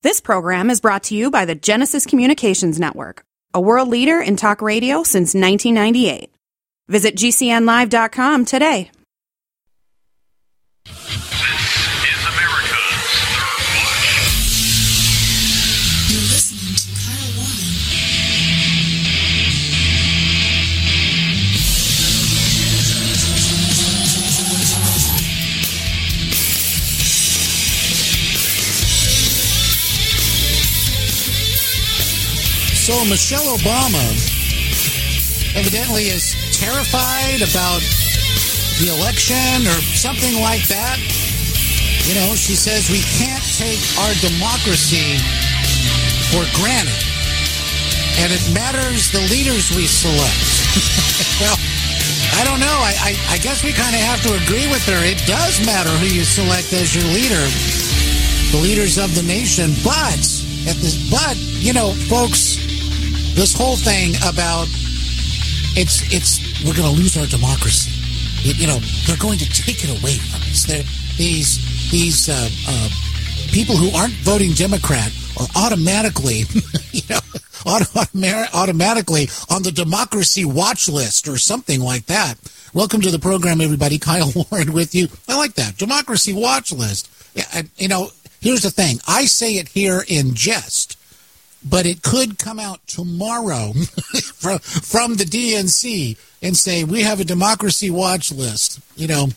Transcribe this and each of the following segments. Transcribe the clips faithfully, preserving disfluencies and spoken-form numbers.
This program is brought to you by the Genesis Communications Network, a world leader in talk radio since nineteen ninety-eight. Visit G C N live dot com today. This is America's Third Watch. You're listening to Kyle Warren. So Michelle Obama evidently is terrified about the election or something like that. You know, she says we can't take our democracy for granted. And it matters the leaders we select. Well, I don't know. I, I, I guess we kind of have to agree with her. It does matter who you select as your leader, the leaders of the nation. But, at this, but you know, folks, this whole thing about it's it's we're going to lose our democracy. It, you know, they're going to take it away from us. They're, these these uh, uh, people who aren't voting Democrat are automatically, you know, auto- automatically on the democracy watch list or something like that. Welcome to the program, everybody. Kyle Warren with you. I like that democracy watch list. Yeah, and, you know, here's the thing. I say it here in jest. But it could come out tomorrow from, from the D N C and say, we have a democracy watch list. You know,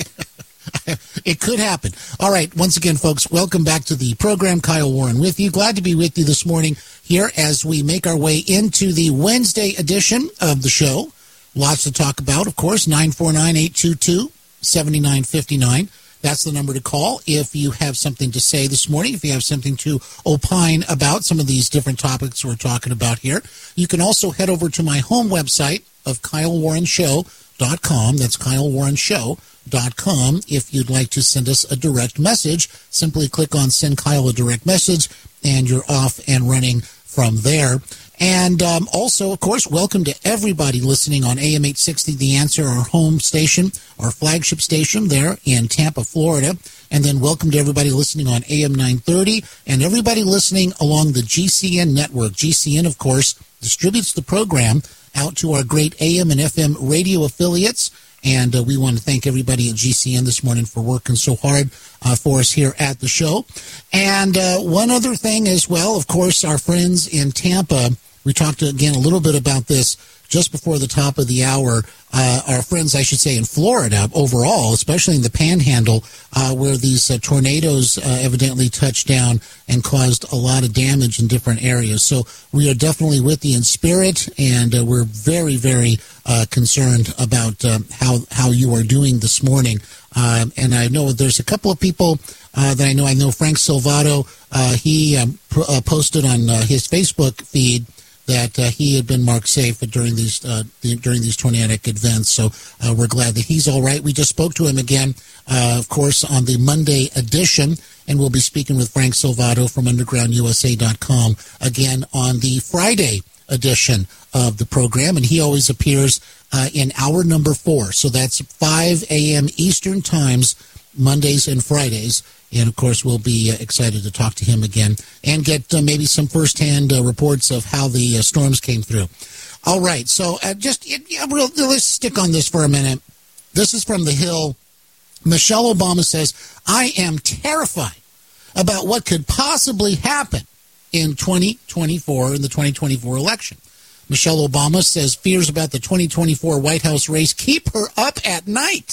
it could happen. All right. Once again, folks, welcome back to the program. Kyle Warren with you. Glad to be with you this morning here as we make our way into the Wednesday edition of the show. Lots to talk about, of course, nine four nine, eight two two, seven nine five nine. That's the number to call if you have something to say this morning, if you have something to opine about some of these different topics we're talking about here. You can also head over to my home website of Kyle Warren Show dot com. That's Kyle Warren Show dot com. If you'd like to send us a direct message, simply click on Send Kyle a Direct Message, and you're off and running from there. And um, also, of course, welcome to everybody listening on A M eight sixty, The Answer, our home station, our flagship station there in Tampa, Florida. And then welcome to everybody listening on A M nine thirty and everybody listening along the G C N network. G C N, of course, distributes the program out to our great A M and F M radio affiliates. And uh, we want to thank everybody at G C N this morning for working so hard uh, for us here at the show. And uh, one other thing as well, of course, our friends in Tampa. We talked again a little bit about this just before the top of the hour. Uh, our friends, I should say, in Florida overall, especially in the Panhandle, uh, where these uh, tornadoes uh, evidently touched down and caused a lot of damage in different areas. So we are definitely with you in spirit, and uh, we're very, very uh, concerned about uh, how how you are doing this morning. Uh, and I know there's a couple of people uh, that I know. I know Frank Silvato. Uh, he um, pr- uh, posted on uh, his Facebook feed that uh, he had been marked safe during these uh, the, during these tornadic events. So uh, we're glad that he's all right. We just spoke to him again, uh, of course, on the Monday edition, and we'll be speaking with Frank Silvato from underground U S A dot com again on the Friday edition of the program, and he always appears uh, in hour number four. So that's five a.m. Eastern times, Mondays and Fridays. And, of course, we'll be uh, excited to talk to him again and get uh, maybe some firsthand uh, reports of how the uh, storms came through. All right, so uh, just yeah, real, let's stick on this for a minute. This is from The Hill. Michelle Obama says, I am terrified about what could possibly happen in twenty twenty-four, in the twenty twenty-four election. Michelle Obama says fears about the twenty twenty-four White House race keep her up at night.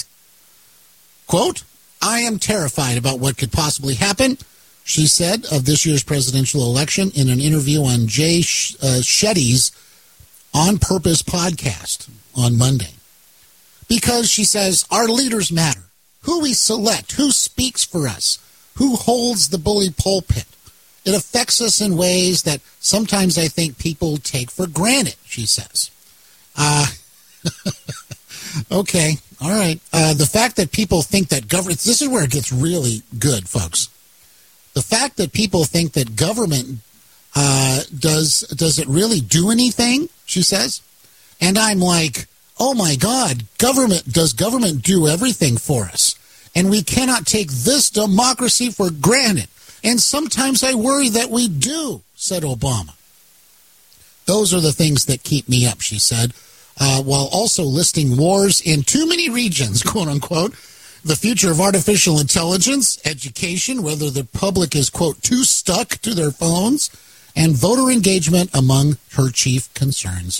Quote, I am terrified about what could possibly happen, she said, of this year's presidential election in an interview on Jay uh, Shetty's On Purpose podcast on Monday. Because, she says, our leaders matter. Who we select, who speaks for us, who holds the bully pulpit. It affects us in ways that sometimes I think people take for granted, she says. Uh, okay. All right. Uh, the fact that people think that government, this is where it gets really good, folks. The fact that people think that government uh, does, does it really do anything, she says? And I'm like, oh my God, government, does government do everything for us? And we cannot take this democracy for granted. And sometimes I worry that we do, said Obama. Those are the things that keep me up, she said, uh, while also listing wars in too many regions, quote unquote, the future of artificial intelligence, education, whether the public is, quote, too stuck to their phones, and voter engagement among her chief concerns.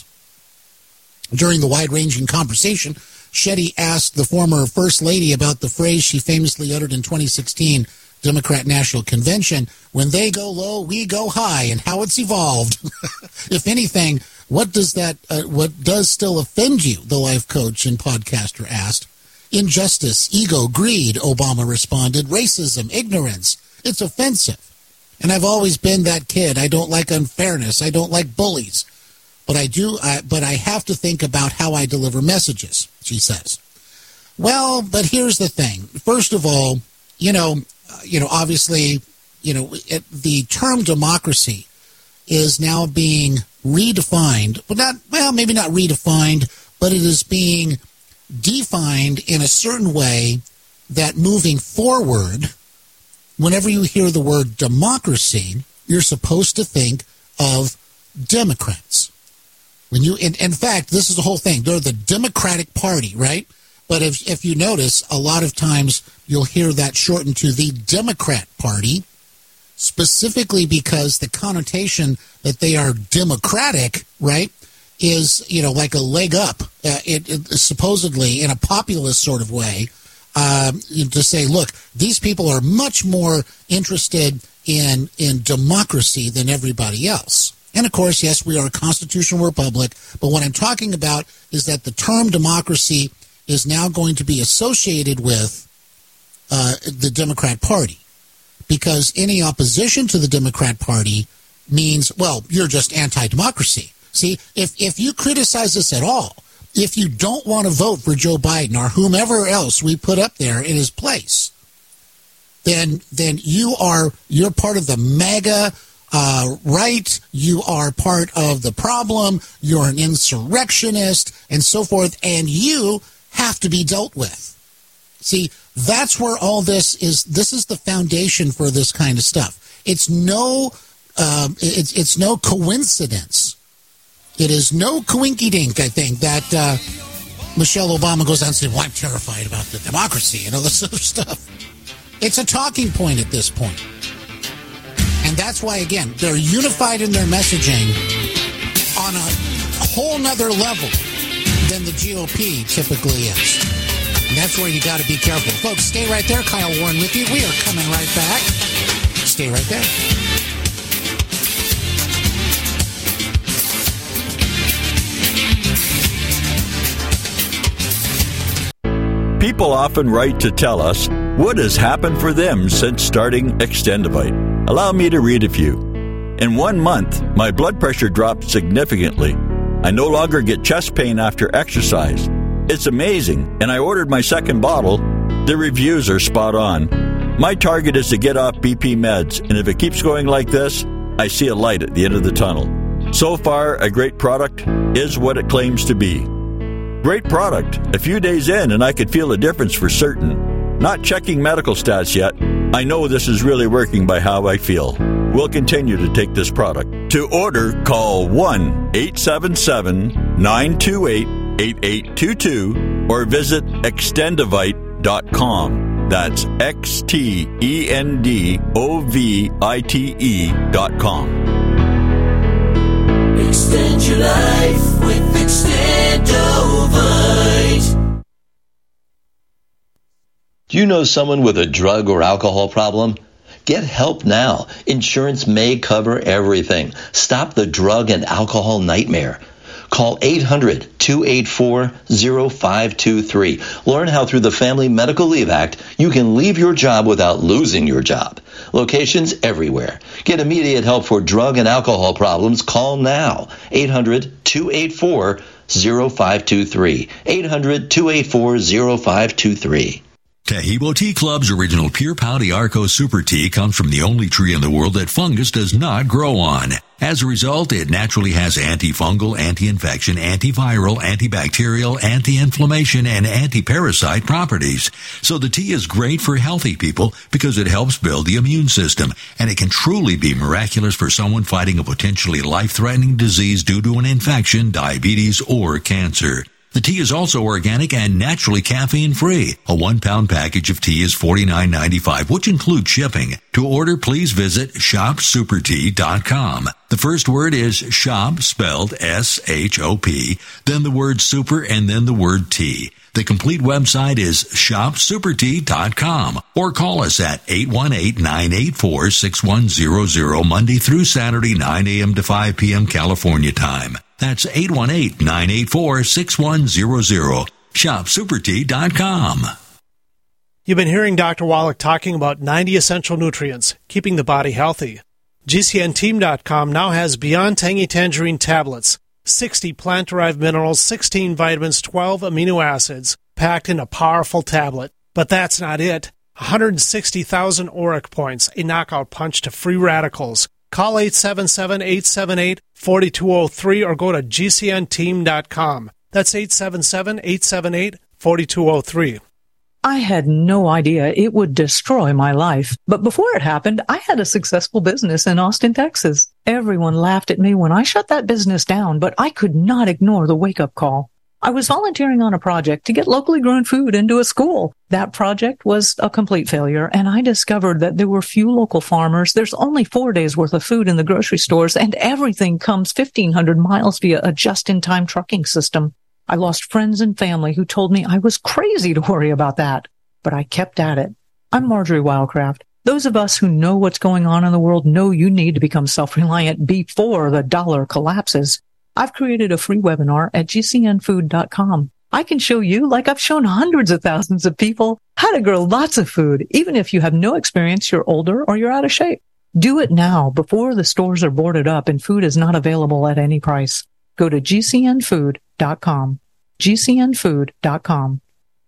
During the wide-ranging conversation, Shetty asked the former First Lady about the phrase she famously uttered in twenty sixteen Democrat National Convention, when they go low, we go high, and how it's evolved. If anything, what does that, uh, what does still offend you, the life coach and podcaster asked. Injustice, ego, greed, Obama responded. Racism, ignorance. It's offensive. And I've always been that kid. I don't like unfairness. I don't like bullies. But I do, I, but I have to think about how I deliver messages, she says. Well, but here's the thing. First of all, you know, uh, you know, obviously, you know, it, the term democracy is now being redefined, but not, well, maybe not redefined, but it is being defined in a certain way that moving forward, whenever you hear the word democracy, you're supposed to think of Democrats. When you, in, in fact, this is the whole thing. They're the Democratic Party, right? But if if you notice, a lot of times you'll hear that shortened to the Democrat Party, specifically because the connotation that they are democratic, right, is, you know, like a leg up, uh, it, it supposedly in a populist sort of way, um, to say, look, these people are much more interested in in democracy than everybody else. And, of course, yes, we are a constitutional republic, but what I'm talking about is that the term democracy is now going to be associated with uh, the Democrat Party, because any opposition to the Democrat Party means, well, you're just anti-democracy. See, if, if you criticize us at all, if you don't want to vote for Joe Biden or whomever else we put up there in his place, then then you are you're part of the MAGA uh, right. You are part of the problem. You're an insurrectionist and so forth, and you have to be dealt with. See, that's where all this is. This is the foundation for this kind of stuff. It's no, um, it's it's no coincidence. It is no coinky-dink, I think, that uh, Michelle Obama goes on and says, well, I'm terrified about the democracy and all this other stuff. It's a talking point at this point. And that's why, again, they're unified in their messaging on a whole nother level than the G O P typically is. And that's where you got to be careful. Folks, stay right there. Kyle Warren with you. We are coming right back. Stay right there. People often write to tell us what has happened for them since starting Extendivite. Allow me to read a few. In one month, my blood pressure dropped significantly. I no longer get chest pain after exercise. It's amazing, and I ordered my second bottle. The reviews are spot on. My target is to get off B P meds, and if it keeps going like this, I see a light at the end of the tunnel. So far, a great product is what it claims to be. Great product. A few days in, and I could feel a difference for certain. Not checking medical stats yet. I know this is really working by how I feel. We'll continue to take this product. To order, call one eight seven seven, nine two eight, eight eight two two or visit extendivite dot com. That's X T E N D O V I T E dot com. Extend your life with Extendivite. Do you know someone with a drug or alcohol problem? Get help now. Insurance may cover everything. Stop the drug and alcohol nightmare. Call eight hundred, two eight four, zero five two three. Learn how through the Family Medical Leave Act you can leave your job without losing your job. Locations everywhere. Get immediate help for drug and alcohol problems. Call now. eight hundred, two eight four, zero five two three. eight hundred, two eight four, zero five two three. Tahibo Tea Club's original Pure Pau d'Arco Super Tea comes from the only tree in the world that fungus does not grow on. As a result, it naturally has antifungal, anti-infection, antiviral, antibacterial, anti-inflammation, and anti-parasite properties. So the tea is great for healthy people because it helps build the immune system, and it can truly be miraculous for someone fighting a potentially life-threatening disease due to an infection, diabetes, or cancer. The tea is also organic and naturally caffeine-free. A one-pound package of tea is forty-nine ninety-five, which includes shipping. To order, please visit shop super tea dot com. The first word is shop, spelled S H O P, then the word super, and then the word tea. The complete website is shop super tea dot com, or call us at eight one eight, nine eight four, six one zero zero Monday through Saturday, nine a.m. to five p.m. California time. That's eight one eight, nine eight four, six one zero zero. shop super tea dot com. You've been hearing Doctor Wallach talking about ninety essential nutrients, keeping the body healthy. G C N team dot com now has Beyond Tangy Tangerine tablets, sixty plant-derived minerals, sixteen vitamins, twelve amino acids, packed in a powerful tablet. But that's not it. one hundred sixty thousand auric points, a knockout punch to free radicals. Call eight seven seven, eight seven eight, four two zero three or go to G C N team dot com. That's eight seven seven, eight seven eight, four two zero three. I had no idea it would destroy my life. But before it happened, I had a successful business in Austin, Texas. Everyone laughed at me when I shut that business down, but I could not ignore the wake-up call. I was volunteering on a project to get locally grown food into a school. That project was a complete failure, and I discovered that there were few local farmers. There's only four days worth of food in the grocery stores, and everything comes fifteen hundred miles via a just-in-time trucking system. I lost friends and family who told me I was crazy to worry about that, but I kept at it. I'm Marjorie Wildcraft. Those of us who know what's going on in the world know you need to become self-reliant before the dollar collapses. I've created a free webinar at G C N food dot com. I can show you, like I've shown hundreds of thousands of people, how to grow lots of food, even if you have no experience, you're older, or you're out of shape. Do it now before the stores are boarded up and food is not available at any price. Go to G C N food dot com. G C N food dot com.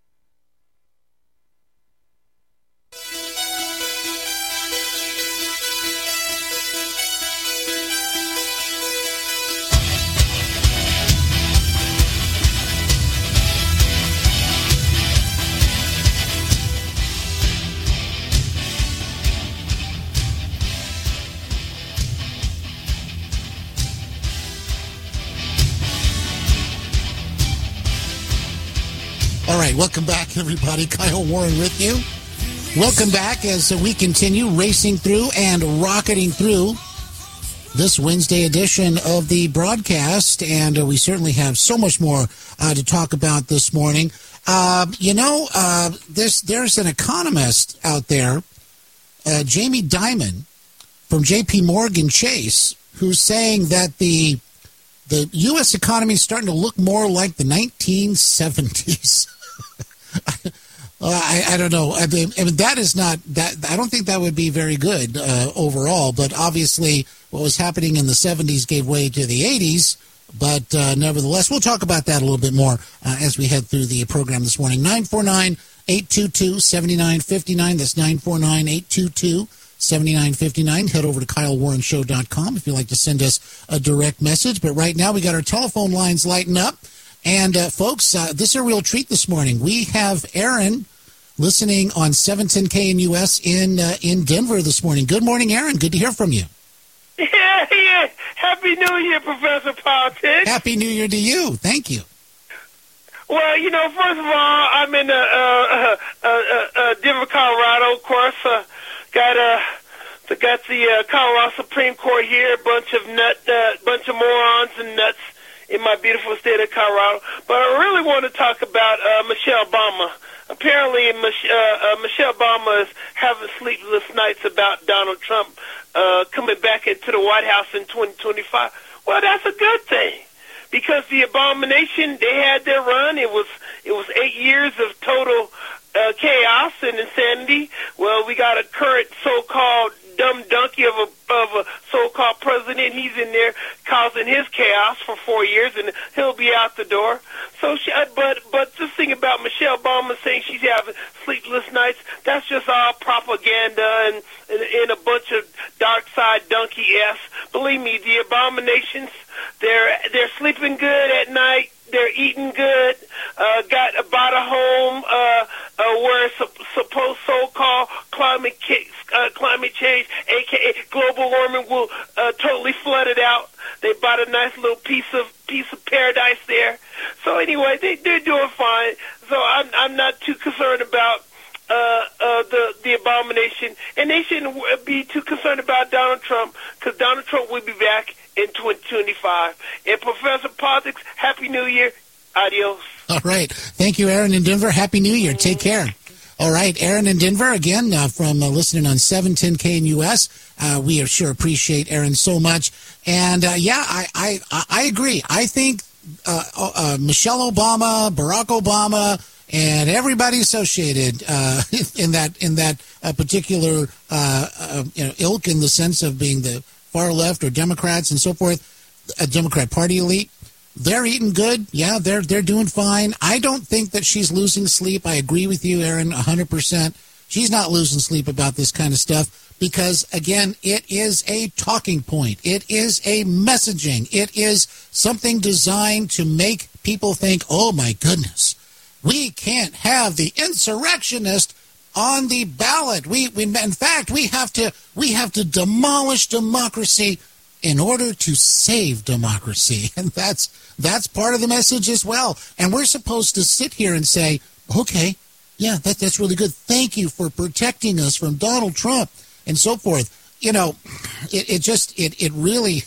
All right, welcome back, everybody. Kyle Warren with you. Welcome back as we continue racing through and rocketing through this Wednesday edition of the broadcast, and uh, we certainly have so much more uh, to talk about this morning. Uh, you know, uh, this, there's an economist out there, uh, Jamie Dimon from J P Morgan Chase, who's saying that the the U S economy is starting to look more like the nineteen seventies. uh, I, I don't know. I mean, I mean, that is not that. I don't think that would be very good uh, overall. But obviously, what was happening in the seventies gave way to the eighties. But uh, nevertheless, we'll talk about that a little bit more uh, as we head through the program this morning. nine four nine, eight two two, seven nine five nine. That's nine four nine, eight two two, seven nine five nine. Head over to Kyle Warren Show dot com if you'd like to send us a direct message. But right now, we got our telephone lines lighting up. And, uh, folks, uh, this is a real treat this morning. We have Aaron listening on seven ten K N U S in uh, in Denver this morning. Good morning, Aaron. Good to hear from you. Yeah, yeah. Happy New Year, Professor Politics. Happy New Year to you. Thank you. Well, you know, first of all, I'm in uh, uh, uh, uh, uh, Denver, Colorado. Of course, uh, got uh, the got the uh, Colorado Supreme Court here. A bunch of nut, uh, bunch of morons and nuts in my beautiful state of Colorado. But I really want to talk about uh, Michelle Obama. Apparently, Mich- uh, uh, Michelle Obama is having sleepless nights about Donald Trump uh, coming back into the White House in twenty twenty-five. Well, that's a good thing, because the abomination, they had their run. It was it was eight years of total uh, chaos and insanity. Well, we got a current so-called dumb donkey of a of a so-called president. He's in there causing his chaos for four years, and he'll be out the door. So, she, but but this thing about Michelle Obama saying she's having sleepless nights, that's just all propaganda and, and, and a bunch of dark side donkey s. Believe me, the abominations, they're they're sleeping good at night. They're eating good. Uh, got bought a home uh, uh, where su- supposed so-called climate ca- uh, climate change, aka global warming, will uh, totally flood it out. They bought a nice little piece of piece of paradise there. So anyway, they they're doing fine. So I'm I'm not too concerned about uh, uh, the the abomination, and they shouldn't be too concerned about Donald Trump, because Donald Trump will be back in twenty twenty-five. And Professor Politics, Happy New Year. Adios. All right. Thank you, Aaron in Denver. Happy New Year. Take care. All right. Aaron in Denver, again, uh, from uh, listening on seven ten K in U S. Uh, we sure appreciate Aaron so much. And, uh, yeah, I, I, I agree. I think uh, uh, Michelle Obama, Barack Obama, and everybody associated uh, in that in that uh, particular uh, uh, you know, ilk, in the sense of being the far left or Democrats and so forth, a Democrat Party elite, they're eating good. Yeah, they're they're doing fine. I don't think that she's losing sleep. I agree with you, Aaron, one hundred percent. She's not losing sleep about this kind of stuff because, again, it is a talking point. It is a messaging. It is something designed to make people think, oh, my goodness, we can't have the insurrectionist on the ballot. We, we, in fact, we have to we have to demolish democracy in order to save democracy, and that's that's part of the message as well. And we're supposed to sit here and say, okay, yeah, that that's really good. Thank you for protecting us from Donald Trump and so forth. You know, it, it just it it really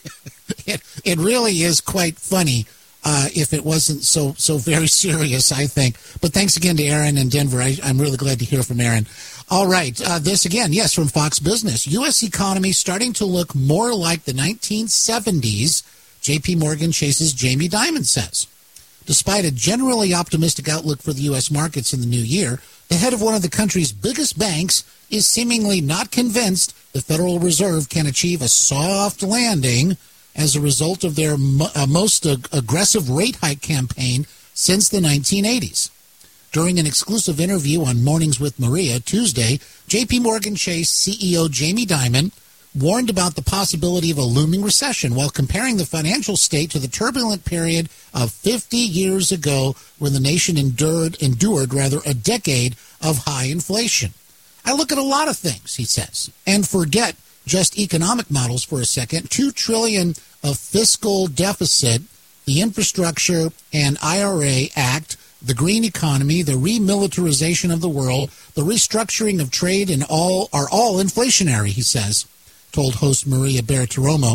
it it really is quite funny. Uh, if it wasn't so so very serious, I think. But thanks again to Aaron in Denver. I, I'm really glad to hear from Aaron. All right. Uh, this again, yes, from Fox Business. U S economy starting to look more like the nineteen seventies, J P Morgan Chase's Jamie Dimon says. Despite a generally optimistic outlook for the U S markets in the new year, the head of one of the country's biggest banks is seemingly not convinced the Federal Reserve can achieve a soft landing as a result of their mo- uh, most ag- aggressive rate hike campaign since the nineteen eighties. During an exclusive interview on Mornings with Maria Tuesday, J P Morgan Chase C E O Jamie Dimon warned about the possibility of a looming recession while comparing the financial state to the turbulent period of fifty years ago when the nation endured, endured rather, a decade of high inflation. I look at a lot of things, he says, and forget just economic models for a second. Two trillion dollars of fiscal deficit, the Infrastructure and I R A Act, the green economy, the remilitarization of the world, the restructuring of trade, and all are all inflationary, he says, told host Maria Bartiromo.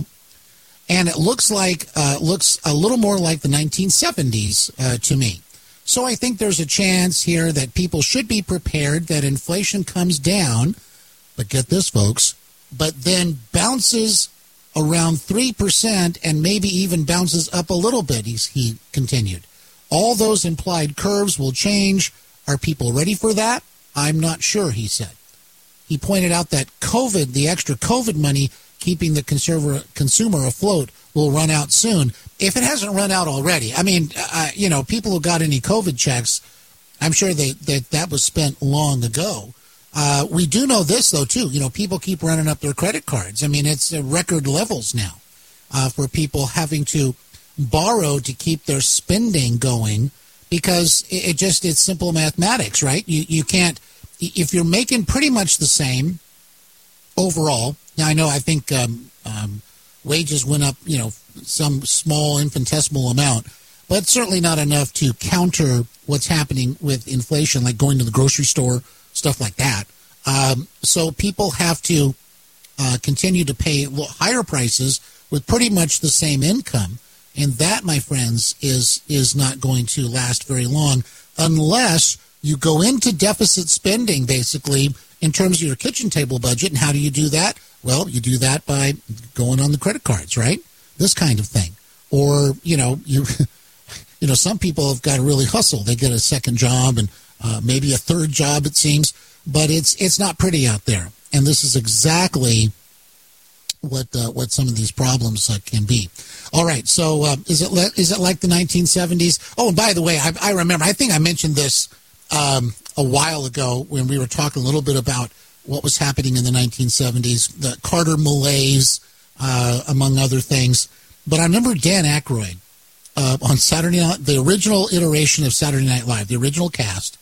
And it looks like uh, looks a little more like the nineteen seventies uh, to me. So I think there's a chance here that people should be prepared that inflation comes down, but get this, folks, but then bounces around three percent and maybe even bounces up a little bit, he's, he continued. All those implied curves will change. Are people ready for that? I'm not sure, he said. He pointed out that COVID, the extra COVID money keeping the consumer, consumer afloat, will run out soon. If it hasn't run out already, I mean, uh, you know, people who got any COVID checks, I'm sure they, that that was spent long ago. Uh, we do know this, though, too. You know, people keep running up their credit cards. I mean, it's uh, record levels now uh, for people having to borrow to keep their spending going because it, it just, it's simple mathematics, right? You, you can't, if you're making pretty much the same overall. Now, I know, I think um, um, wages went up, you know, some small infinitesimal amount, but certainly not enough to counter what's happening with inflation, like going to the grocery store, stuff like that. Um, so people have to uh, continue to pay higher prices with pretty much the same income. And that, my friends, is is not going to last very long unless you go into deficit spending, basically, in terms of your kitchen table budget. And how do you do that? Well, you do that by going on the credit cards, right? This kind of thing. Or, you know, you you know, some people have got to really hustle. They get a second job and uh, maybe a third job, it seems. But it's it's not pretty out there. and this is exactly what uh, what some of these problems uh, can be. All right, so uh, is it le- is it like the nineteen seventies? Oh, and by the way, I, I remember, I think I mentioned this um, a while ago when we were talking a little bit about what was happening in the nineteen seventies, the Carter malaise, uh, among other things. But I remember Dan Aykroyd uh, on Saturday Night, the original iteration of Saturday Night Live, the original cast,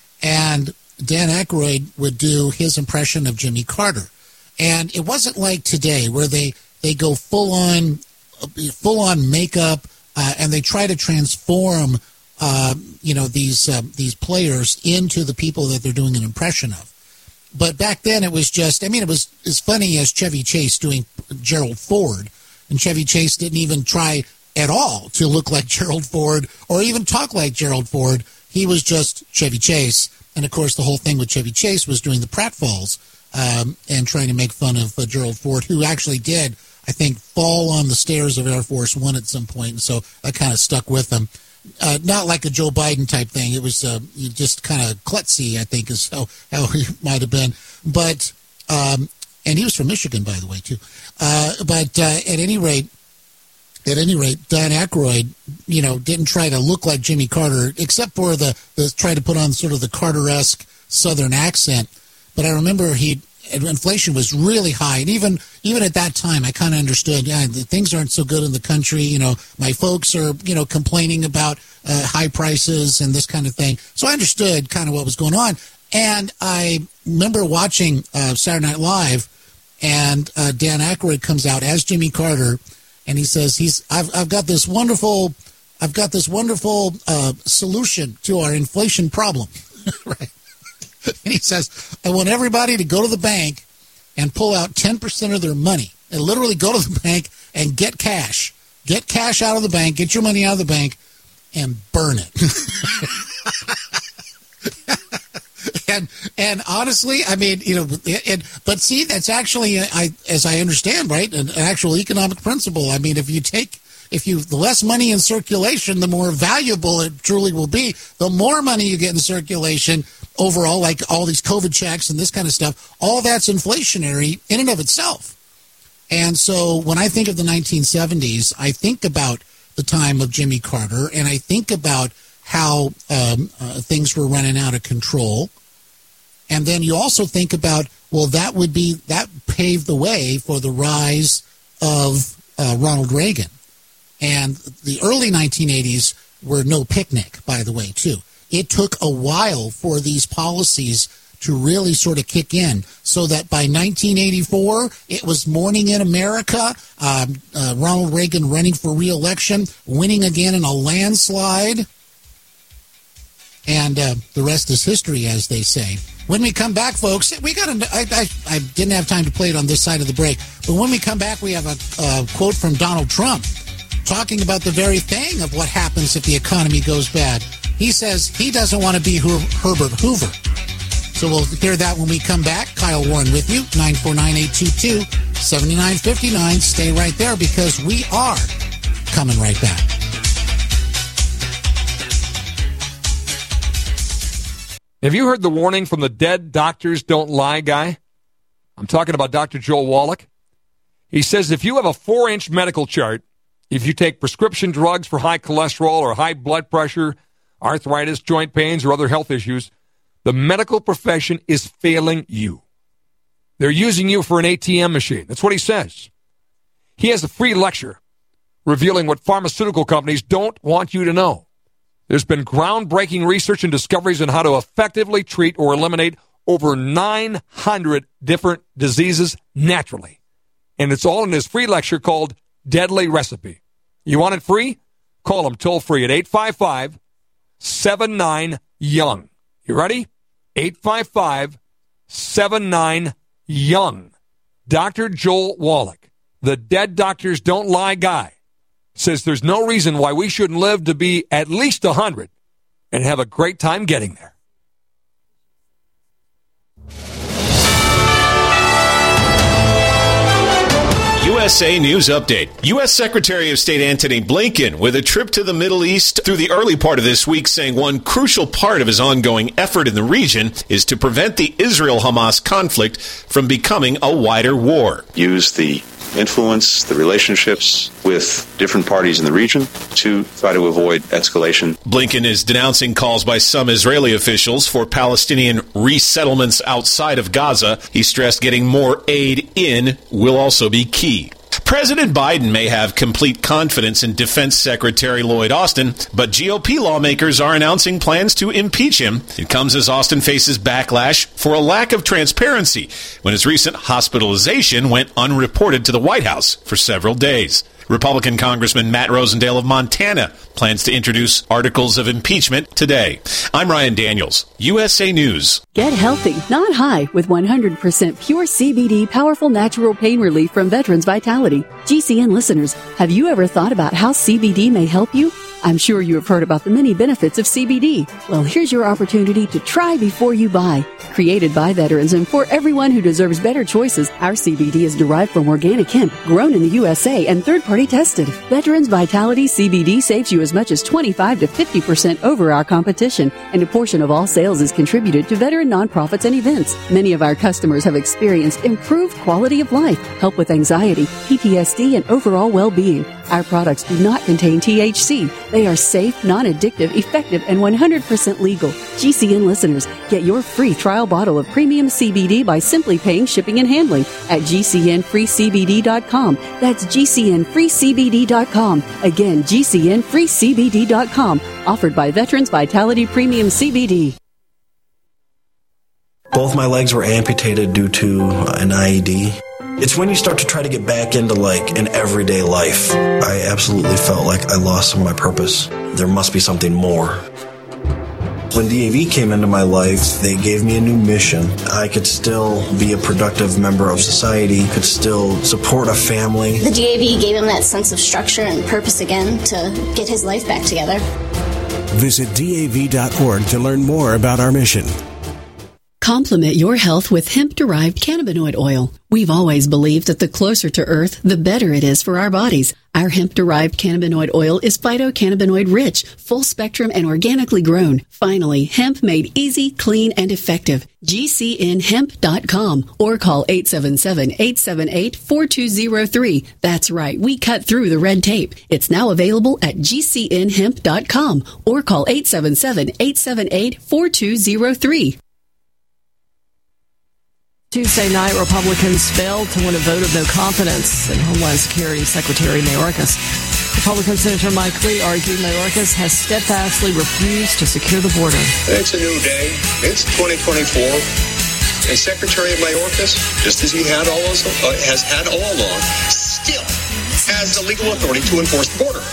and Dan Aykroyd would do his impression of Jimmy Carter. And it wasn't like today where they, they go full-on full-on makeup uh, and they try to transform uh, you know these uh, these players into the people that they're doing an impression of. But back then it was just, I mean, it was as funny as Chevy Chase doing Gerald Ford. And Chevy Chase didn't even try at all to look like Gerald Ford or even talk like Gerald Ford. He was just Chevy Chase. And, of course, the whole thing with Chevy Chase was doing the pratfalls um, and trying to make fun of uh, Gerald Ford, who actually did, I think, fall on the stairs of Air Force One at some point. And so that kind of stuck with him. Uh, not like a Joe Biden type thing. It was uh, just kind of klutzy, I think, is how, how he might have been. But, um, and he was from Michigan, by the way, too. Uh, but uh, at any rate, at any rate, Dan Aykroyd, you know, didn't try to look like Jimmy Carter, except for the, the try to put on sort of the Carter-esque Southern accent. But I remember he inflation was really high, and even even at that time, I kind of understood. Yeah, the things aren't so good in the country. You know, my folks are you know complaining about uh, high prices and this kind of thing. So I understood kind of what was going on, and I remember watching uh, Saturday Night Live, and uh, Dan Aykroyd comes out as Jimmy Carter, and he says, "He's I've I've got this wonderful, I've got this wonderful uh, solution to our inflation problem," right? And he says, I want everybody to go to the bank and pull out ten percent of their money. And literally go to the bank and get cash. Get cash out of the bank, get your money out of the bank, and burn it. and and honestly, I mean, you know, it, but see, that's actually, I as I understand, right, an actual economic principle. I mean, if you take... If you the less money in circulation, the more valuable it truly will be. The more money you get in circulation overall, like all these COVID checks and this kind of stuff, all that's inflationary in and of itself. And so when I think of the nineteen seventies, I think about the time of Jimmy Carter, and I think about how um, uh, things were running out of control. And then you also think about, well, that would be that paved the way for the rise of uh, Ronald Reagan. And the early nineteen eighties were no picnic, by the way, too. It took a while for these policies to really sort of kick in, so that by nineteen eighty-four, it was morning in America, um, uh, Ronald Reagan running for re-election, winning again in a landslide. And uh, the rest is history, as they say. When we come back, folks, we got. A, I, I, I didn't have time to play it on this side of the break, but when we come back, we have a uh, quote from Donald Trump, talking about the very thing of what happens if the economy goes bad. He says he doesn't want to be Her- Herbert Hoover. So we'll hear that when we come back. Kyle Warren with you, nine four nine, eight two two, seven nine five nine. Stay right there because we are coming right back. Have you heard the warning from the Dead Doctors Don't Lie guy? I'm talking about Doctor Joel Wallach. He says if you have a four-inch medical chart, if you take prescription drugs for high cholesterol or high blood pressure, arthritis, joint pains, or other health issues, the medical profession is failing you. They're using you for an A T M machine. That's what he says. He has a free lecture revealing what pharmaceutical companies don't want you to know. There's been groundbreaking research and discoveries on how to effectively treat or eliminate over nine hundred different diseases naturally. And it's all in his free lecture called Deadly Recipe. You want it free? Call him toll free at eight five five, seven nine, young. You ready? eight five five, seven nine, young. Doctor Joel Wallach, the Dead Doctors Don't Lie guy, says there's no reason why we shouldn't live to be at least one hundred and have a great time getting there. U S A News Update. U S Secretary of State Antony Blinken with a trip to the Middle East through the early part of this week, saying one crucial part of his ongoing effort in the region is to prevent the Israel-Hamas conflict from becoming a wider war. Use the influence, the relationships with different parties in the region to try to avoid escalation. Blinken is denouncing calls by some Israeli officials for Palestinian resettlements outside of Gaza. He stressed getting more aid in will also be key. President Biden may have complete confidence in Defense Secretary Lloyd Austin, but G O P lawmakers are announcing plans to impeach him. It comes as Austin faces backlash for a lack of transparency when his recent hospitalization went unreported to the White House for several days. Republican Congressman Matt Rosendale of Montana plans to introduce articles of impeachment today. I'm Ryan Daniels, U S A News. Get healthy, not high, with one hundred percent pure C B D powerful natural pain relief from Veterans Vitality. G C N listeners, have you ever thought about how C B D may help you? I'm sure you have heard about the many benefits of C B D. Well, here's your opportunity to try before you buy. Created by veterans and for everyone who deserves better choices, our C B D is derived from organic hemp, grown in the U S A and third-party tested. Veterans Vitality C B D saves you as much as twenty-five to fifty percent over our competition, and a portion of all sales is contributed to veteran nonprofits and events. Many of our customers have experienced improved quality of life, help with anxiety, P T S D, and overall well-being. Our products do not contain T H C. They are safe, non-addictive, effective, and one hundred percent legal. G C N listeners, get your free trial bottle of premium C B D by simply paying shipping and handling at G C N free C B D dot com. That's G C N free C B D dot com. Again, G C N free C B D dot com. Offered by Veterans Vitality Premium C B D. Both my legs were amputated due to an I E D. It's when you start to try to get back into like an everyday life. I absolutely felt like I lost some of my purpose. There must be something more. When D A V came into my life, they gave me a new mission. I could still be a productive member of society, could still support a family. The D A V gave him that sense of structure and purpose again to get his life back together. Visit D A V dot org to learn more about our mission. Complement your health with hemp-derived cannabinoid oil. We've always believed that the closer to Earth, the better it is for our bodies. Our hemp-derived cannabinoid oil is phytocannabinoid rich, full spectrum, and organically grown. Finally, hemp made easy, clean, and effective. G C N hemp dot com or call eight seven seven, eight seven eight, four two zero three. That's right, we cut through the red tape. It's now available at G C N hemp dot com or call eight seven seven, eight seven eight, four two zero three. Tuesday night, Republicans failed to win a vote of no confidence in Homeland Security Secretary Mayorkas. Republican Senator Mike Lee argued Mayorkas has steadfastly refused to secure the border. It's a new day. It's twenty twenty-four. And Secretary Mayorkas, just as he had all uh, has had all along, still has the legal authority to enforce the border.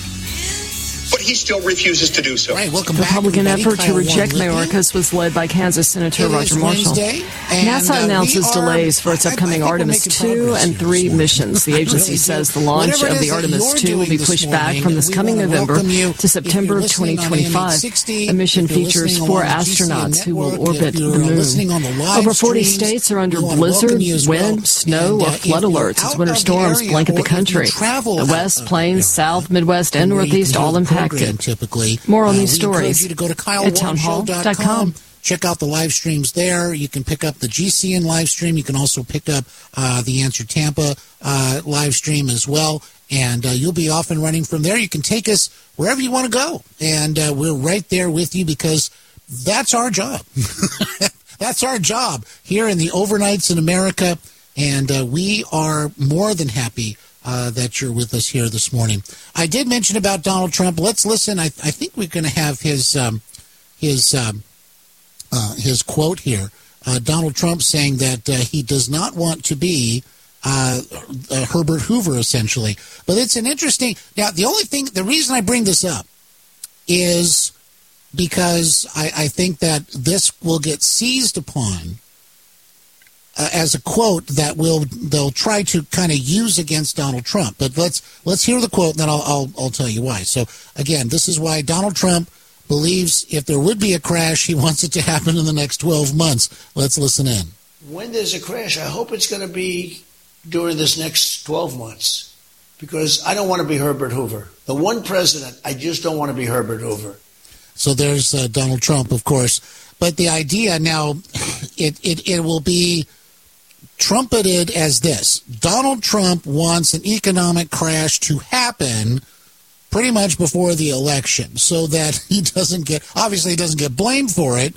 But he still refuses to do so. Right, welcome the Republican back, effort to reject Mayorkas was led by Kansas Senator it Roger Marshall. Wednesday, NASA and, uh, announces are, delays for its upcoming I, I Artemis two and three missions. The agency really says the launch of the Artemis two will be pushed back from this coming November to September of twenty twenty-five. The mission features four astronauts who will orbit the moon. Over forty states are under blizzard, wind, snow, or flood alerts as winter storms blanket the country. The West, Plains, South, Midwest, and Northeast all impacted. Typically. More on uh, these stories you to go to Kyle at town hall dot com. Check out the live streams there. You can pick up the G C N live stream. You can also pick up uh, the Answer Tampa uh, live stream as well. And uh, you'll be off and running from there. You can take us wherever you want to go. And uh, we're right there with you because that's our job. That's our job here in the Overnights in America. And uh, we are more than happy Uh, that you're with us here this morning. I did mention about Donald Trump. Let's listen. I, I think we're going to have his um, his um, uh, his quote here. Uh, Donald Trump saying that uh, he does not want to be uh, uh, Herbert Hoover, essentially. But it's an interesting. Now, the only thing, the reason I bring this up is because I, I think that this will get seized upon Uh, as a quote that will they'll try to kind of use against Donald Trump. But let's let's hear the quote, and then I'll, I'll I'll tell you why. So again, this is why Donald Trump believes if there would be a crash, he wants it to happen in the next twelve months. Let's listen in. When there's a crash, I hope it's going to be during this next twelve months, because I don't want to be Herbert Hoover. The one president, I just don't want to be Herbert Hoover. So there's uh, Donald Trump, of course. But the idea now, it, it, it will be trumpeted as this. Donald Trump wants an economic crash to happen pretty much before the election so that he doesn't get, obviously he doesn't get blamed for it,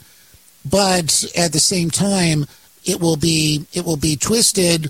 but at the same time, it will be, it will be twisted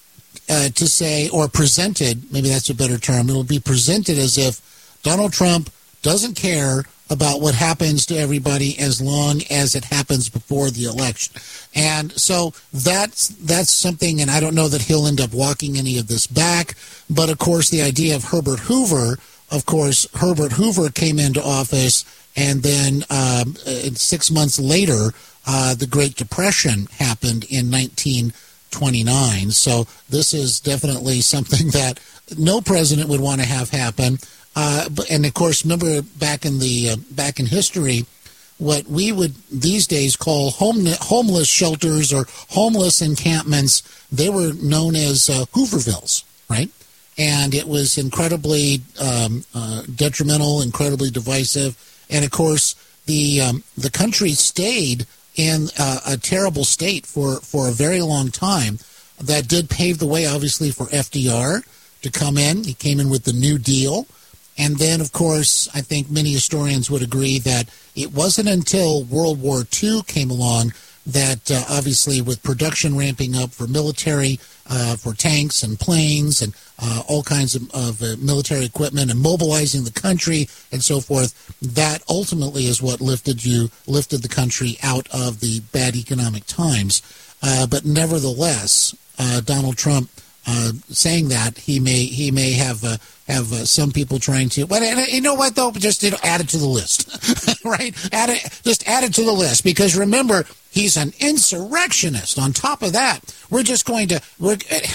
uh, to say, or presented, maybe that's a better term, it will be presented as if Donald Trump doesn't care about what happens to everybody as long as it happens before the election. And so that's that's something, and I don't know that he'll end up walking any of this back, but of course the idea of Herbert Hoover, of course, Herbert Hoover came into office, and then um, six months later, uh, the Great Depression happened in nineteen twenty-nine. So this is definitely something that no president would want to have happen. Uh, and of course, remember back in the uh, back in history, what we would these days call home, homeless shelters or homeless encampments, they were known as uh, Hoovervilles, right? And it was incredibly um, uh, detrimental, incredibly divisive, and of course, the um, the country stayed in uh, a terrible state for, for a very long time. That did pave the way, obviously, for F D R to come in. He came in with the New Deal. And then, of course, I think many historians would agree that it wasn't until World War Two came along that, uh, obviously, with production ramping up for military, uh, for tanks and planes and uh, all kinds of, of uh, military equipment and mobilizing the country and so forth, that ultimately is what lifted you, lifted the country out of the bad economic times. Uh, but nevertheless, uh, Donald Trump Uh, saying that he may he may have uh, have uh, some people trying to, but uh, you know what though, just you know, add it to the list, right? Add it, just add it to the list, because remember, he's an insurrectionist. On top of that, we're just going to, we're,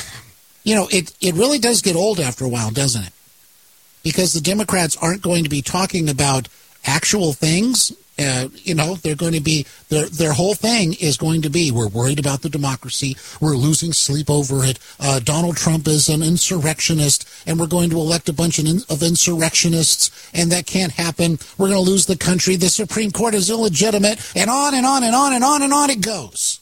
you know, it it really does get old after a while, doesn't it? Because the Democrats aren't going to be talking about actual things. Uh, you know, they're going to be, their their whole thing is going to be, we're worried about the democracy, we're losing sleep over it, uh, Donald Trump is an insurrectionist, and we're going to elect a bunch of, in, of insurrectionists, and that can't happen, we're going to lose the country, the Supreme Court is illegitimate, and on and on and on and on and on it goes.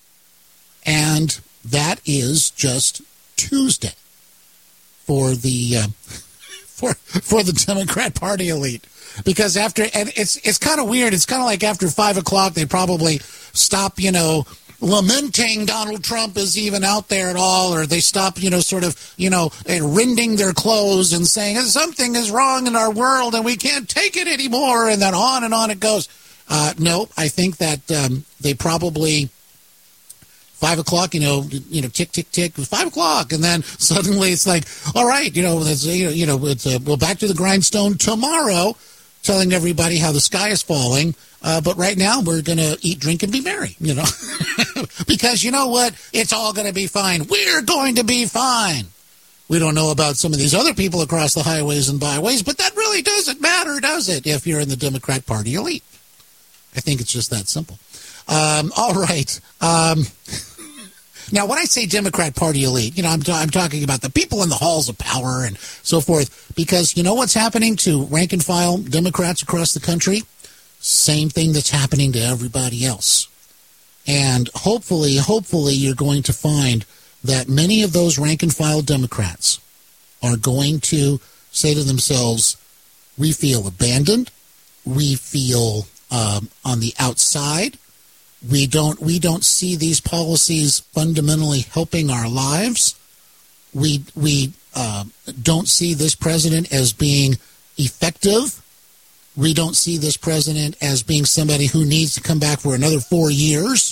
And that is just Tuesday for the, uh, for for the Democrat Party elite. Because after, and it's it's kind of weird. It's kind of like after five o'clock, they probably stop, you know, lamenting Donald Trump is even out there at all, or they stop, you know, sort of, you know, rending their clothes and saying something is wrong in our world and we can't take it anymore, and then on and on it goes. Uh, no, I think that um, they probably. Five o'clock, you know, you know, tick, tick, tick, five o'clock, and then suddenly it's like, all right, you know, it's, you know, it's, uh, we're back to the grindstone tomorrow, telling everybody how the sky is falling, uh, but right now we're going to eat, drink, and be merry, you know, because you know what? It's all going to be fine. We're going to be fine. We don't know about some of these other people across the highways and byways, but that really doesn't matter, does it, if you're in the Democrat Party elite? I think it's just that simple. Um, all right. Um, now, when I say Democrat Party elite, you know, I'm, t- I'm talking about the people in the halls of power and so forth, because you know what's happening to rank and file Democrats across the country? Same thing that's happening to everybody else. And hopefully, hopefully you're going to find that many of those rank and file Democrats are going to say to themselves, we feel abandoned, we feel um, on the outside, We don't we don't see these policies fundamentally helping our lives. We we uh, don't see this president as being effective. We don't see this president as being somebody who needs to come back for another four years.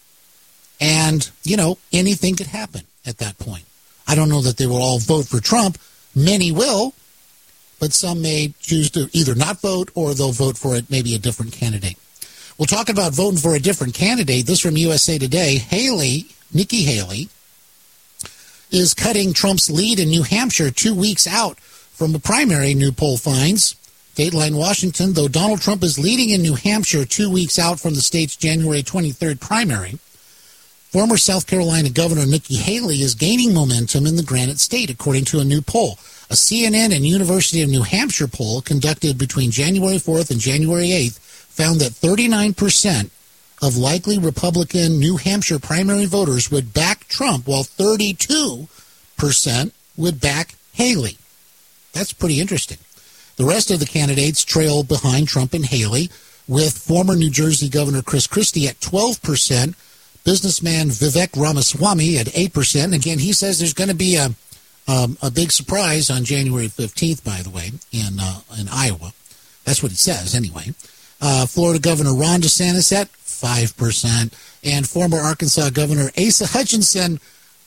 And, you know, anything could happen at that point. I don't know that they will all vote for Trump. Many will, but some may choose to either not vote or they'll vote for it, maybe a different candidate. Well, talking about voting for a different candidate, this from U S A Today, Haley, Nikki Haley, is cutting Trump's lead in New Hampshire two weeks out from the primary, new poll finds. Dateline Washington, though Donald Trump is leading in New Hampshire two weeks out from the state's January twenty-third primary, Former South Carolina Governor Nikki Haley is gaining momentum in the Granite State, according to a new poll. A C N N and University of New Hampshire poll conducted between January fourth and January eighth found that thirty-nine percent of likely Republican New Hampshire primary voters would back Trump, while thirty-two percent would back Haley. That's pretty interesting. The rest of the candidates trail behind Trump and Haley, with former New Jersey Governor Chris Christie at twelve percent, businessman Vivek Ramaswamy at eight percent. Again, he says there's going to be a um, a big surprise on January fifteenth, by the way, in uh, in Iowa. That's what he says, anyway. Uh, Florida Governor Ron DeSantis at five percent, and former Arkansas Governor Asa Hutchinson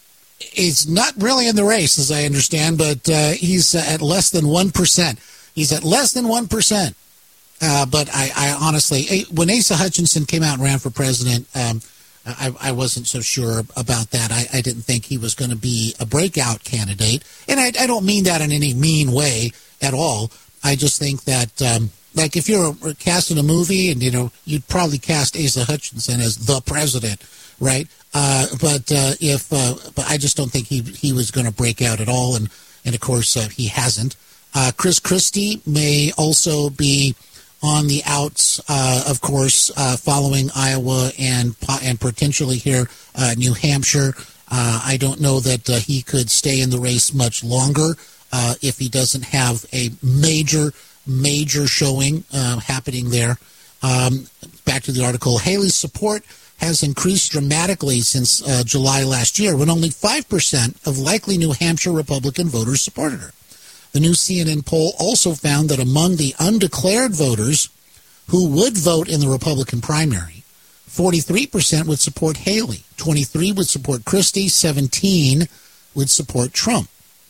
is not really in the race, as I understand, but uh, he's uh, at less than one percent. He's at less than one percent. Uh, but I, I honestly, when Asa Hutchinson came out and ran for president, um, I, I wasn't so sure about that. I, I didn't think he was going to be a breakout candidate. And I, I don't mean that in any mean way at all. I just think that, um, like, if you're casting a movie and, you know, you'd probably cast Asa Hutchinson as the president, right? Uh, but uh, if, uh, but I just don't think he he was going to break out at all. And, and of course, uh, he hasn't. Uh, Chris Christie may also be on the outs, uh, of course, uh, following Iowa and and potentially here uh, New Hampshire. Uh, I don't know that uh, he could stay in the race much longer uh, if he doesn't have a major, major showing uh, happening there. Um, back to the article. Haley's support has increased dramatically since uh, July last year, when only five percent of likely New Hampshire Republican voters supported her. The new C N N poll also found that among the undeclared voters who would vote in the Republican primary, forty-three percent would support Haley, twenty-three percent would support Christie, seventeen percent would support Trump.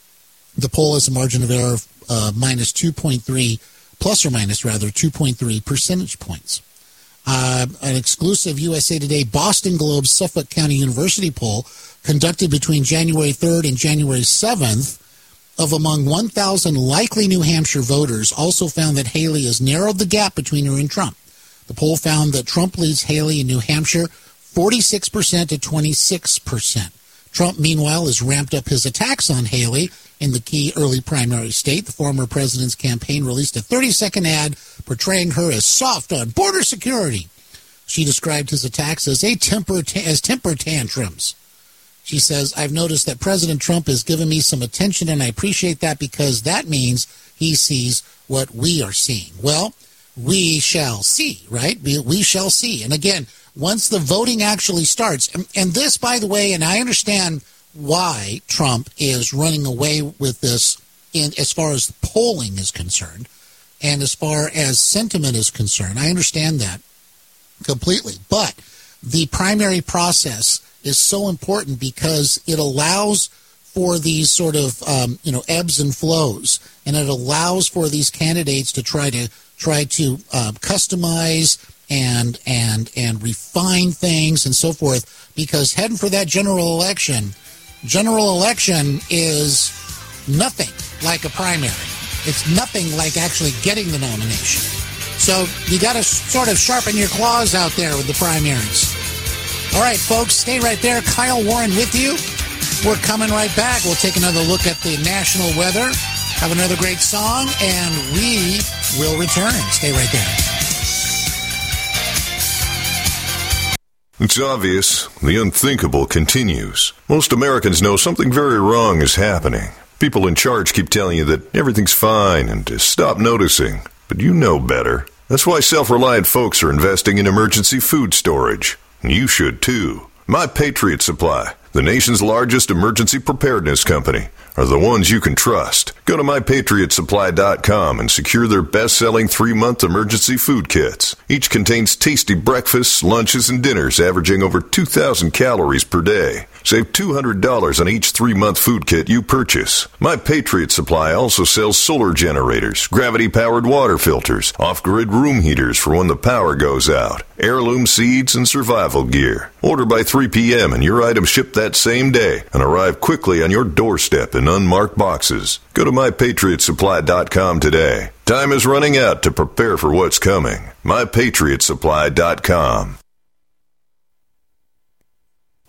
The poll has a margin of error of uh, minus two point three, plus or minus rather, two point three percentage points. Uh, an exclusive U S A Today Boston Globe Suffolk County University poll conducted between January third and January seventh of among one thousand likely New Hampshire voters also found that Haley has narrowed the gap between her and Trump. The poll found that Trump leads Haley in New Hampshire forty-six percent to twenty-six percent. Trump, meanwhile, has ramped up his attacks on Haley in the key early primary state. The former president's campaign released a thirty-second ad portraying her as soft on border security. She described his attacks as a temper ta- as temper tantrums. She says, I've noticed that President Trump has given me some attention, and I appreciate that because that means he sees what we are seeing. Well, we shall see, right? We, we shall see. And again, once the voting actually starts, and, and this, by the way, and I understand why Trump is running away with this in as far as the polling is concerned and as far as sentiment is concerned. I understand that completely. But the primary process is so important because it allows for these sort of um, you know ebbs and flows, and it allows for these candidates to try to try to uh, customize and and and refine things and so forth. Because heading for that general election, general election is nothing like a primary. It's nothing like actually getting the nomination. So you got to sort of sharpen your claws out there with the primaries. All right, folks, stay right there. Kyle Warren with you. We're coming right back. We'll take another look at the national weather, have another great song, and we will return. Stay right there. It's obvious. The unthinkable continues. Most Americans know something very wrong is happening. People in charge keep telling you that everything's fine and to stop noticing. But you know better. That's why self-reliant folks are investing in emergency food storage. You should too. My Patriot Supply, the nation's largest emergency preparedness company, are the ones you can trust. Go to my patriot supply dot com and secure their best-selling three-month emergency food kits. Each contains tasty breakfasts, lunches, and dinners averaging over two thousand calories per day. Save two hundred dollars on each three-month food kit you purchase. My Patriot Supply also sells solar generators, gravity-powered water filters, off-grid room heaters for when the power goes out, heirloom seeds, and survival gear. Order by three p.m. and your items ship that same day and arrive quickly on your doorstep in unmarked boxes. Go to my patriot supply dot com today. Time is running out to prepare for what's coming. my patriot supply dot com.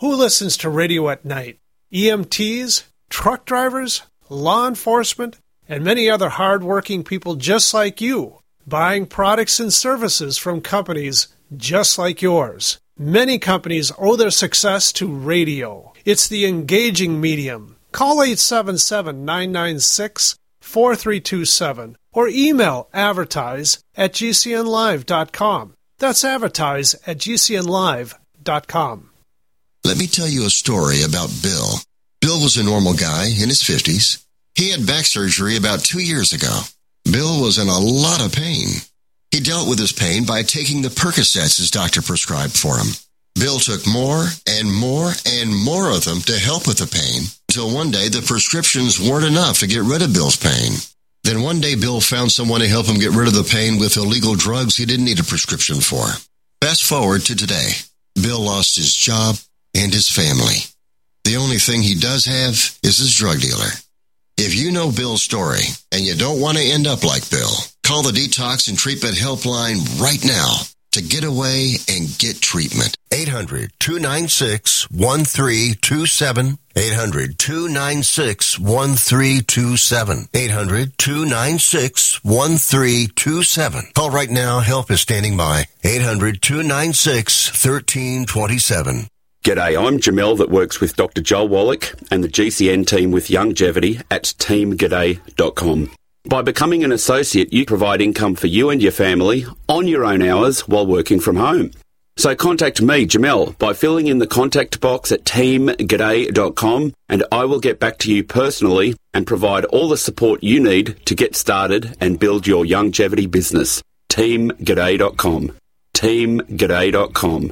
Who listens to radio at night? E M Ts, truck drivers, law enforcement, and many other hard-working people just like you, buying products and services from companies just like yours. Many companies owe their success to radio. It's the engaging medium. Call eight seven seven, nine nine six, four three two seven or email advertise at g c n live dot com. That's advertise at g c n live dot com. Let me tell you a story about Bill. Bill was a normal guy in his fifties. He had back surgery about two years ago. Bill was in a lot of pain. He dealt with his pain by taking the Percocets his doctor prescribed for him. Bill took more and more and more of them to help with the pain, until one day the prescriptions weren't enough to get rid of Bill's pain. Then one day Bill found someone to help him get rid of the pain with illegal drugs he didn't need a prescription for. Fast forward to today. Bill lost his job and his family. The only thing he does have is his drug dealer. If you know Bill's story and you don't want to end up like Bill, call the Detox and Treatment Helpline right now to get away and get treatment. eight hundred, two nine six, one three two seven. eight hundred, two nine six, one three two seven. eight hundred, two nine six, one three two seven. Call right now. Help is standing by. eight hundred, two nine six, one three two seven. G'day, I'm Jamel that works with Doctor Joel Wallach and the G C N team with Longevity at team g'day dot com. By becoming an associate, you provide income for you and your family on your own hours while working from home. So contact me, Jamel, by filling in the contact box at team g'day dot com and I will get back to you personally and provide all the support you need to get started and build your longevity business. team g'day dot com. team g'day dot com.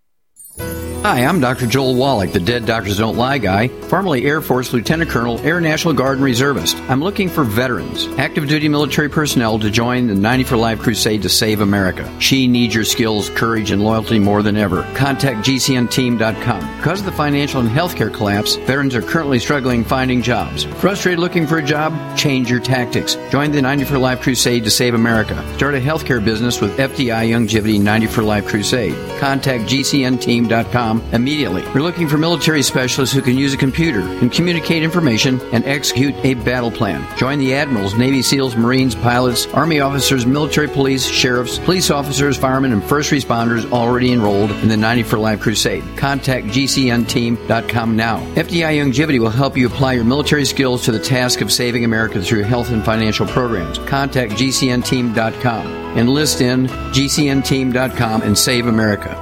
Hi, I'm Doctor Joel Wallach, the Dead Doctors Don't Lie guy, formerly Air Force Lieutenant Colonel, Air National Guard and Reservist. I'm looking for veterans, active duty military personnel to join the ninety for Life crusade to save America. She needs your skills, courage, and loyalty more than ever. Contact G C N team dot com. Because of the financial and healthcare collapse, veterans are currently struggling finding jobs. Frustrated looking for a job? Change your tactics. Join the ninety for Life crusade to save America. Start a healthcare business with F D I Longevity ninety for Life crusade. Contact G C N team dot com immediately. We're looking for military specialists who can use a computer and communicate information and execute a battle plan. Join the admirals, Navy SEALs, Marines, pilots, Army officers, military police, sheriffs, police officers, firemen, and first responders already enrolled in the ninety for Life crusade. Contact G C N team dot com now. F D I Longevity will help you apply your military skills to the task of saving America through health and financial programs. Contact G C N team dot com. Enlist in G C N team dot com and save America.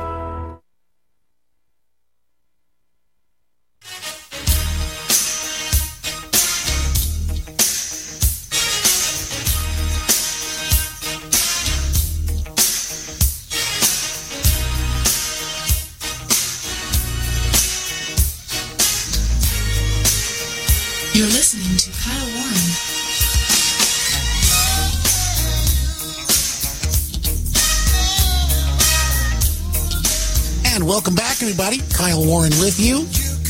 You're listening to Kyle Warren. And welcome back, everybody. Kyle Warren with you.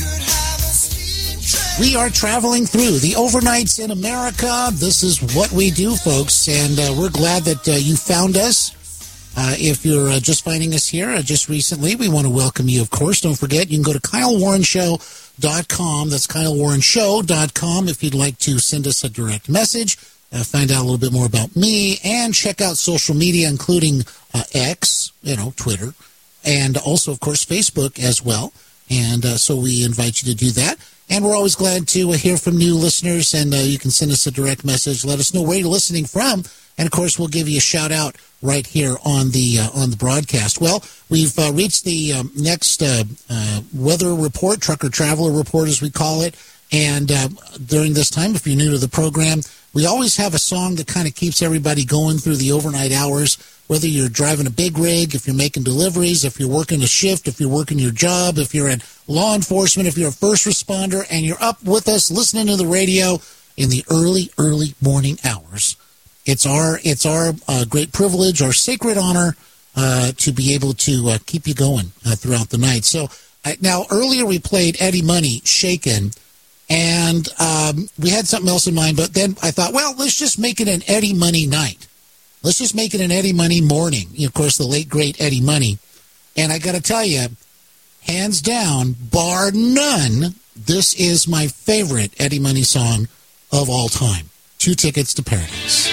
We are traveling through the overnights in America. This is what we do, folks, and uh, we're glad that uh, you found us. Uh, if you're uh, just finding us here uh, just recently, we want to welcome you, of course. Don't forget, you can go to Kyle Warren Show dot com. That's Kyle Warren Show dot com if you'd like to send us a direct message, uh, find out a little bit more about me, and check out social media, including uh, X, you know, Twitter, and also, of course, Facebook as well. And uh, so we invite you to do that. And we're always glad to uh, hear from new listeners, and uh, you can send us a direct message. Let us know where you're listening from. And, of course, we'll give you a shout-out right here on the uh, on the broadcast. Well, we've uh, reached the um, next uh, uh, weather report, trucker traveler report, as we call it. And uh, during this time, if you're new to the program, we always have a song that kind of keeps everybody going through the overnight hours, whether you're driving a big rig, if you're making deliveries, if you're working a shift, if you're working your job, if you're in law enforcement, if you're a first responder, and you're up with us listening to the radio in the early, early morning hours. It's our it's our uh, great privilege, our sacred honor, uh, to be able to uh, keep you going uh, throughout the night. So uh, now, earlier we played Eddie Money, Shaken, and um, we had something else in mind, but then I thought, well, let's just make it an Eddie Money night. Let's just make it an Eddie Money morning. You know, of course, the late, great Eddie Money. And I got to tell you, hands down, bar none, this is my favorite Eddie Money song of all time. Two Tickets to Paradise.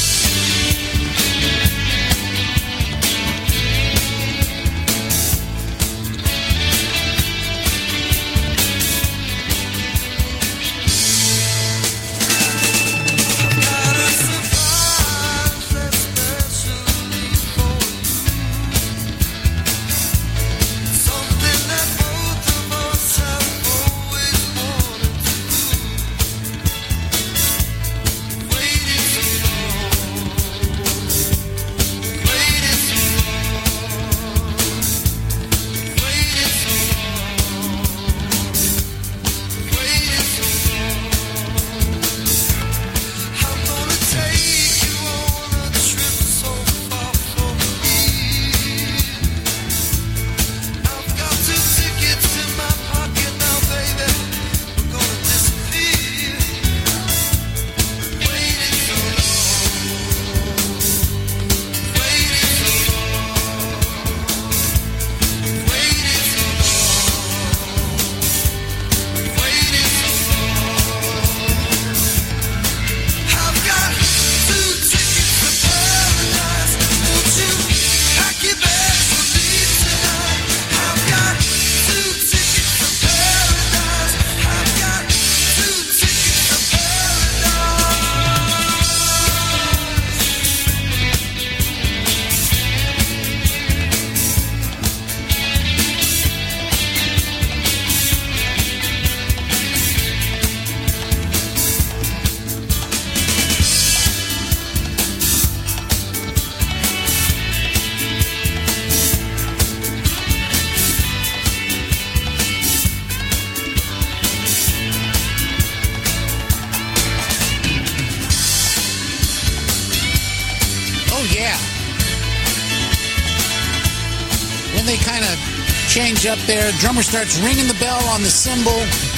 Up there, drummer starts ringing the bell on the cymbal.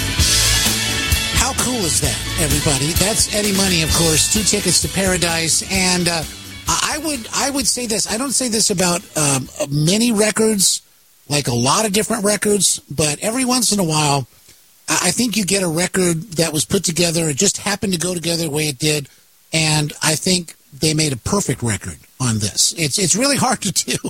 How cool is that, everybody? That's Eddie Money, of course. Two Tickets to Paradise, and uh, I would I would say this. I don't say this about um, many records, like a lot of different records, but every once in a while, I think you get a record that was put together. It just happened to go together the way it did, and I think they made a perfect record on this. It's it's really hard to do.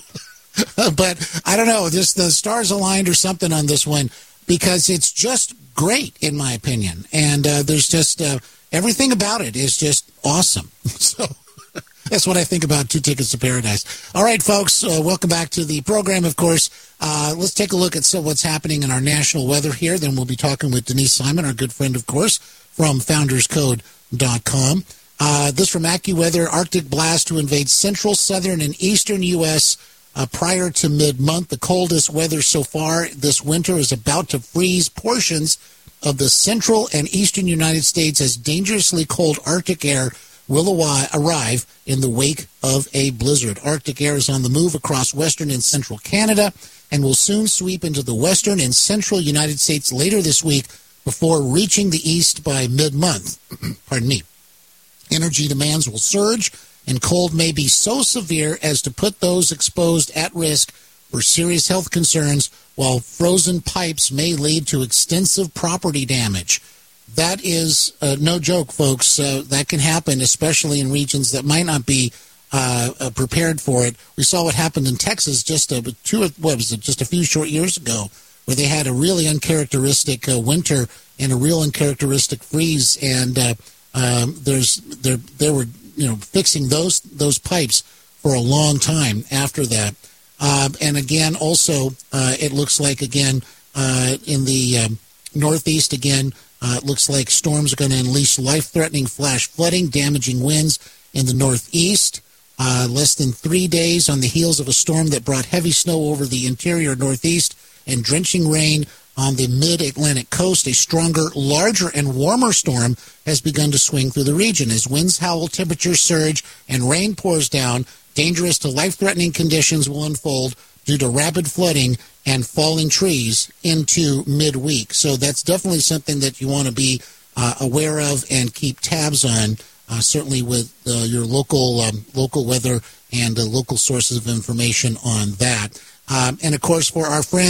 But I don't know, just the stars aligned or something on this one, because it's just great, in my opinion. And uh, there's just uh, everything about it is just awesome. So that's what I think about Two Tickets to Paradise. All right, folks, uh, welcome back to the program, of course. Uh, let's take a look at so what's happening in our national weather here. Then we'll be talking with Denise Simon, our good friend, of course, from founders code dot com. Uh, this from AccuWeather: Arctic blast to invade central, southern, and eastern U S Uh, prior to mid-month. The coldest weather so far this winter is about to freeze portions of the central and eastern United States as dangerously cold Arctic air will arrive in the wake of a blizzard. Arctic air is on the move across western and central Canada and will soon sweep into the western and central United States later this week before reaching the east by mid-month. Pardon me. Energy demands will surge, and cold may be so severe as to put those exposed at risk for serious health concerns, while frozen pipes may lead to extensive property damage. That is uh, no joke, folks. Uh, that can happen, especially in regions that might not be uh, uh, prepared for it. We saw what happened in Texas just a, two, what was it, just a few short years ago, where they had a really uncharacteristic uh, winter and a real uncharacteristic freeze, and uh, um, there's there there were you know, fixing those those pipes for a long time after that. Uh, and again, also, uh, it looks like, again, uh, in the um, Northeast, again, uh, it looks like storms are going to unleash life-threatening flash flooding, damaging winds in the Northeast. Uh, less than three days on the heels of a storm that brought heavy snow over the interior Northeast and drenching rain on the mid-Atlantic coast, a stronger, larger, and warmer storm has begun to swing through the region. As winds howl, temperatures surge, and rain pours down, dangerous to life-threatening conditions will unfold due to rapid flooding and falling trees into midweek. So that's definitely something that you want to be uh, aware of and keep tabs on, uh, certainly with uh, your local um, local weather and uh, local sources of information on that. Um, and, of course, for our friends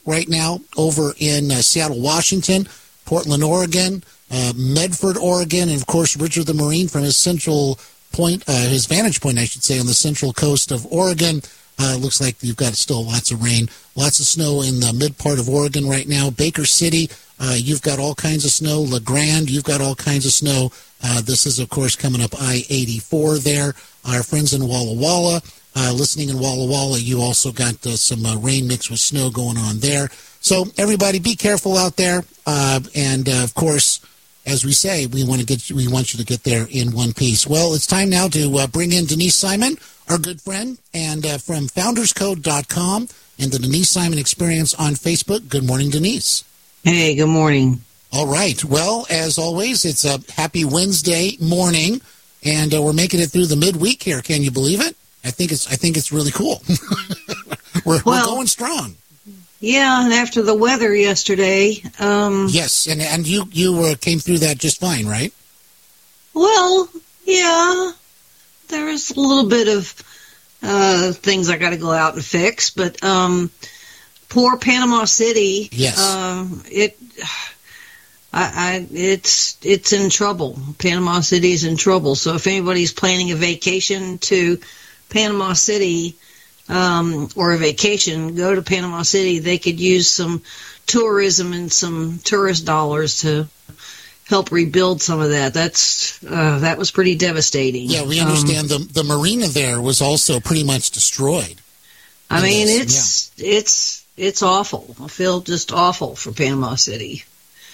right now over in uh, Seattle, Washington, Portland, Oregon, uh, Medford, Oregon, and, of course, Richard the Marine from his central point, uh, his vantage point, I should say, on the central coast of Oregon. Uh, looks like you've got still lots of rain, lots of snow in the mid part of Oregon right now. Baker City, uh, you've got all kinds of snow. La Grande, you've got all kinds of snow. Uh, this is, of course, coming up I eighty-four there. Our friends in Walla Walla, uh, listening in Walla Walla, you also got uh, some uh, rain mixed with snow going on there. So everybody, be careful out there. Uh, and, uh, of course, as we say, we want to get you, we want you to get there in one piece. Well, it's time now to uh, bring in Denise Simon, our good friend, and uh, from founders code dot com and the Denise Simon Experience on Facebook. Good morning, Denise. Hey, good morning. All right. Well, as always, it's a happy Wednesday morning, and uh, we're making it through the midweek here. Can you believe it? I think it's I think it's really cool. we're, well, we're going strong. Yeah, and after the weather yesterday. Um, yes, and and you you uh, came through that just fine, right? Well, yeah. There was a little bit of uh, things I got to go out and fix, but um, poor Panama City. Yes. Uh, it. I, I, it's it's in trouble. Panama City's in trouble. So if anybody's planning a vacation to Panama City um, or a vacation, go to Panama City. They could use some tourism and some tourist dollars to help rebuild some of that. That's uh, that was pretty devastating. Yeah, we understand um, the the marina there was also pretty much destroyed. I mean, this. it's yeah. it's it's awful. I feel just awful for Panama City.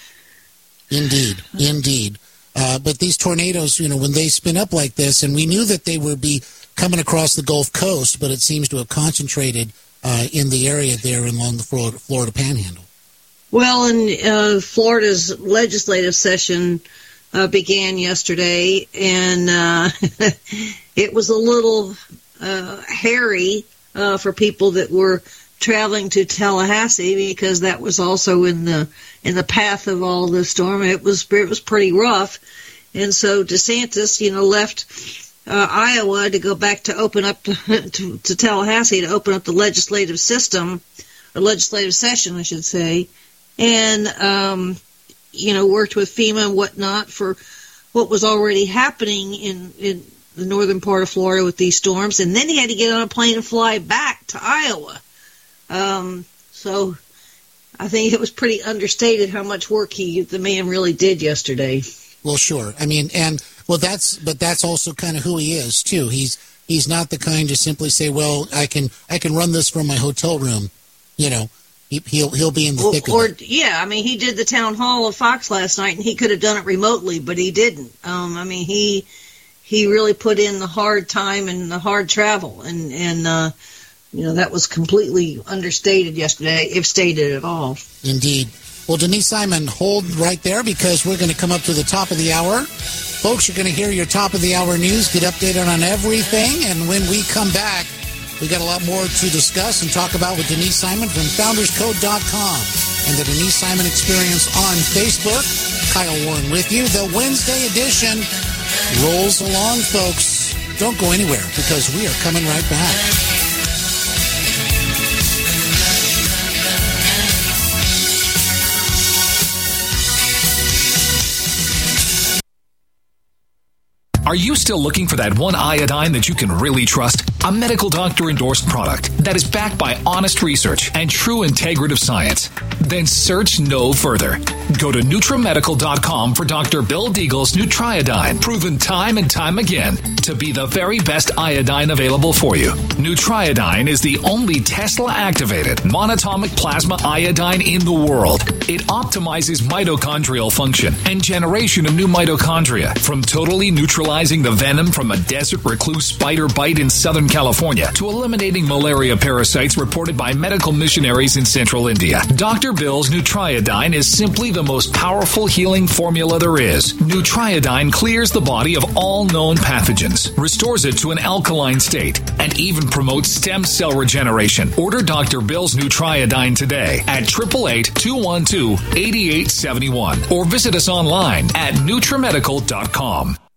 Indeed, indeed. Uh, but these tornadoes, you know, when they spin up like this, and we knew that they would be coming across the Gulf Coast, but it seems to have concentrated uh, in the area there along the Florida, Florida Panhandle. Well, and uh, Florida's legislative session uh, began yesterday, and uh, it was a little uh, hairy uh, for people that were traveling to Tallahassee, because that was also in the in the path of all the storm. It was it was pretty rough, and so DeSantis, you know, left uh, Iowa to go back to open up to, to, to Tallahassee to open up the legislative system, or legislative session, I should say, and um, you know, worked with FEMA and whatnot for what was already happening in in the northern part of Florida with these storms, and then he had to get on a plane and fly back to Iowa. Um, so I think it was pretty understated how much work he, the man really did yesterday. Well, sure. I mean, and well, that's, but that's also kind of who he is too. He's, he's not the kind to simply say, well, I can, I can run this from my hotel room. You know, he, he'll, he'll be in the or, thick of or, it. Yeah. I mean, he did the town hall of Fox last night, and he could have done it remotely, but he didn't. Um, I mean, he, he really put in the hard time and the hard travel, and, and, uh, you know, that was completely understated yesterday, if stated at all. Indeed. Well, Denise Simon, hold right there, because we're going to come up to the top of the hour. Folks, you're going to hear your top of the hour news, get updated on everything, and when we come back, we got a lot more to discuss and talk about with Denise Simon from founders code dot com and the Denise Simon Experience on Facebook. Kyle Warren with you. The Wednesday edition rolls along, folks. Don't go anywhere, because we are coming right back. Are you still looking for that one iodine that you can really trust? A medical doctor endorsed product that is backed by honest research and true integrative science? Then search no further. Go to NutriMedical dot com for Doctor Bill Deagle's Nutriodine, proven time and time again to be the very best iodine available for you. Nutriodine is the only Tesla-activated monatomic plasma iodine in the world. It optimizes mitochondrial function and generation of new mitochondria, from totally neutralizing the venom from a desert recluse spider bite in Southern California to eliminating malaria parasites reported by medical missionaries in central India. Doctor Bill's Nutriodine is simply the most powerful healing formula there is. Nutriodine clears the body of all known pathogens, restores it to an alkaline state, and even promotes stem cell regeneration. Order Doctor Bill's Nutriodine today at eight eight eight, two one two, eight eight seven one or visit us online at NutriMedical dot com.